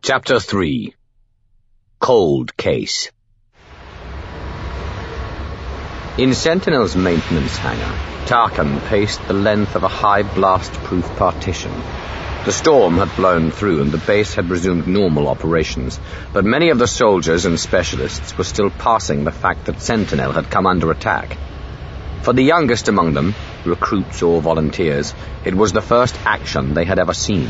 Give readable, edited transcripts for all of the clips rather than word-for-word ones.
Chapter 3 Cold Case. In Sentinel's maintenance hangar, Tarkin paced the length of a high blast-proof partition. The storm had blown through and the base had resumed normal operations, but many of the soldiers and specialists were still parsing the fact that Sentinel had come under attack. For the youngest among them, recruits or volunteers, it was the first action they had ever seen.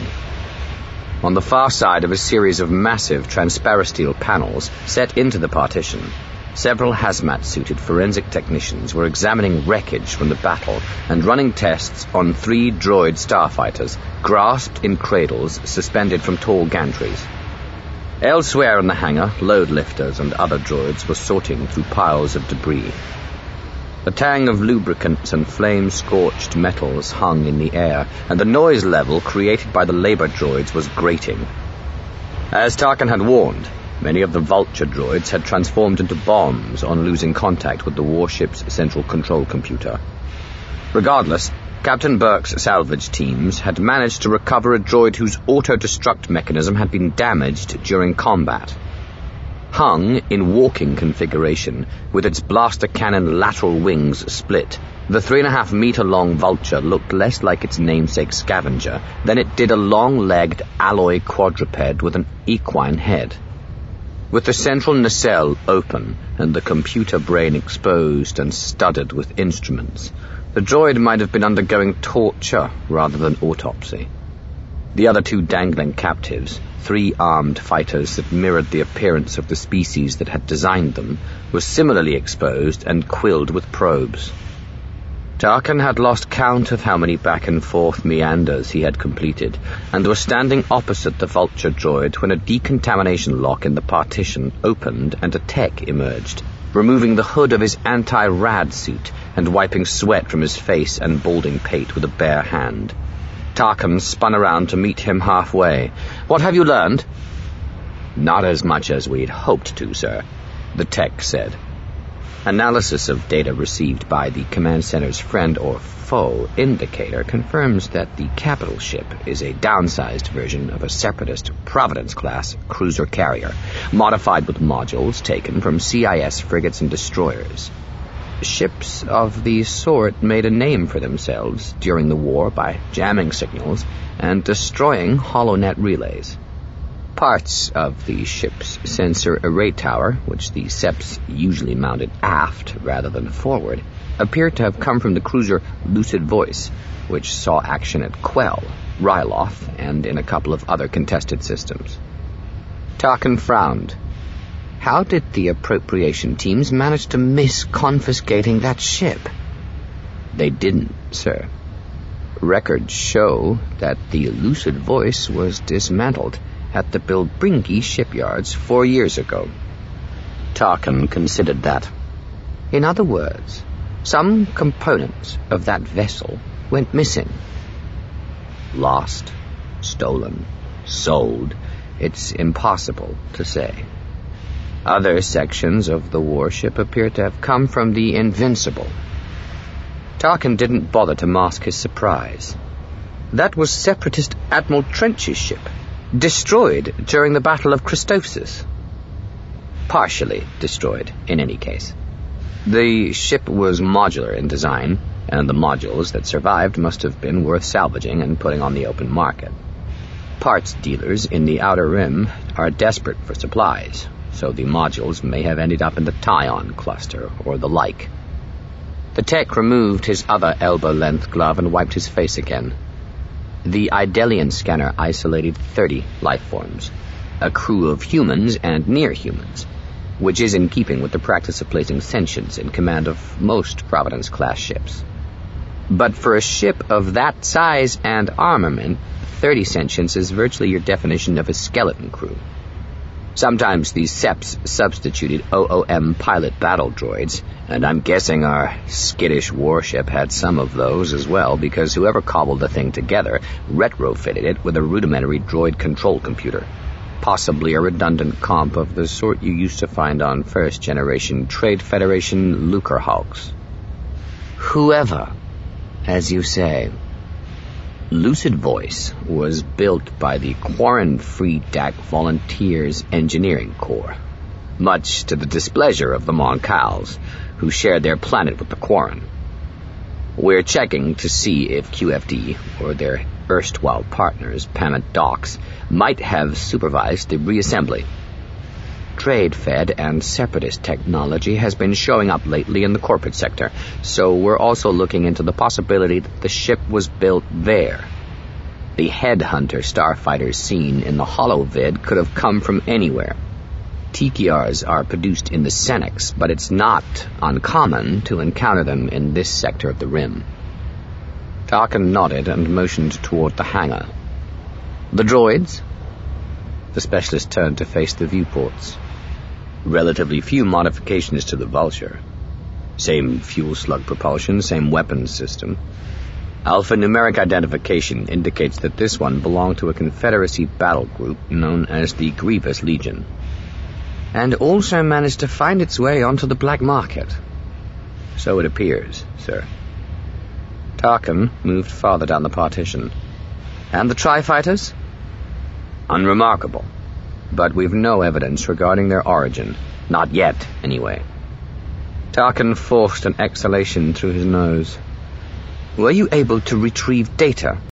On the far side of a series of massive transparasteel panels set into the partition, several hazmat-suited forensic technicians were examining wreckage from the battle and running tests on 3 droid starfighters, grasped in cradles suspended from tall gantries. Elsewhere in the hangar, load lifters and other droids were sorting through piles of debris. The tang of lubricants and flame-scorched metals hung in the air, and the noise level created by the labor droids was grating. As Tarkin had warned, many of the Vulture droids had transformed into bombs on losing contact with the warship's central control computer. Regardless, Captain Burke's salvage teams had managed to recover a droid whose auto-destruct mechanism had been damaged during combat. Hung in walking configuration, with its blaster cannon lateral wings split, the 3.5-meter-long Vulture looked less like its namesake Scavenger than it did a long-legged alloy quadruped with an equine head. With the central nacelle open and the computer brain exposed and studded with instruments, the droid might have been undergoing torture rather than autopsy. The other 2 dangling captives, 3 armed fighters that mirrored the appearance of the species that had designed them, were similarly exposed and quilled with probes. Tarkin had lost count of how many back-and-forth meanders he had completed, and was standing opposite the Vulture droid when a decontamination lock in the partition opened and a tech emerged, removing the hood of his anti-rad suit and wiping sweat from his face and balding pate with a bare hand. Tarkin spun around to meet him halfway. "What have you learned?" "Not as much as we'd hoped to, sir," the tech said. Analysis of data received by the command center's friend or foe indicator confirms that the capital ship is a downsized version of a separatist Providence-class cruiser carrier, modified with modules taken from CIS frigates and destroyers. Ships of the sort made a name for themselves during the war by jamming signals and destroying HoloNet relays. Parts of the ship's sensor array tower, which the SEPs usually mounted aft rather than forward, appear to have come from the cruiser Lucid Voice, which saw action at Quell, Ryloth, and in a couple of other contested systems. Tarkin frowned. How did the appropriation teams manage to miss confiscating that ship? They didn't, sir. Records show that the Lucid Voice was dismantled at the Bilbringi shipyards 4 years ago. Tarkin considered that. In other words, some components of that vessel went missing. Lost, stolen, sold, it's impossible to say. Other sections of the warship appear to have come from the Invincible. Tarkin didn't bother to mask his surprise. That was Separatist Admiral Trench's ship, destroyed during the Battle of Christophsis. Partially destroyed, in any case. The ship was modular in design, and the modules that survived must have been worth salvaging and putting on the open market. Parts dealers in the Outer Rim are desperate for supplies, so the modules may have ended up in the Tyon cluster or the like. The tech removed his other elbow-length glove and wiped his face again. The Idelian scanner isolated 30 life forms, a crew of humans and near-humans, which is in keeping with the practice of placing sentients in command of most Providence-class ships. But for a ship of that size and armament, 30 sentients is virtually your definition of a skeleton crew. Sometimes these SEPs substituted OOM pilot battle droids, and I'm guessing our skittish warship had some of those as well, because whoever cobbled the thing together retrofitted it with a rudimentary droid control computer, possibly a redundant comp of the sort you used to find on first-generation Trade Federation Lucrehulks. Whoever, as you say. Lucid Voice was built by the Quarren Freedak Volunteers Engineering Corps, much to the displeasure of the Moncals, who shared their planet with the Quarren. We're checking to see if QFD, or their erstwhile partners, Pamet Docs, might have supervised the reassembly. Trade-fed and separatist technology has been showing up lately in the corporate sector, so we're also looking into the possibility that the ship was built there. The headhunter starfighters seen in the holovid could have come from anywhere. TKRs are produced in the Senex, but it's not uncommon to encounter them in this sector of the Rim. Tarkin nodded and motioned toward the hangar. The droids? The specialist turned to face the viewports. Relatively few modifications to the Vulture. Same fuel slug propulsion, same weapons system. Alphanumeric identification indicates that this one belonged to a Confederacy battle group known as the Grievous Legion. And also managed to find its way onto the black market. So it appears, sir. Tarkin moved farther down the partition. And the Tri-Fighters? Unremarkable. But we've no evidence regarding their origin. Not yet, anyway. Tarkin forced an exhalation through his nose. Were you able to retrieve data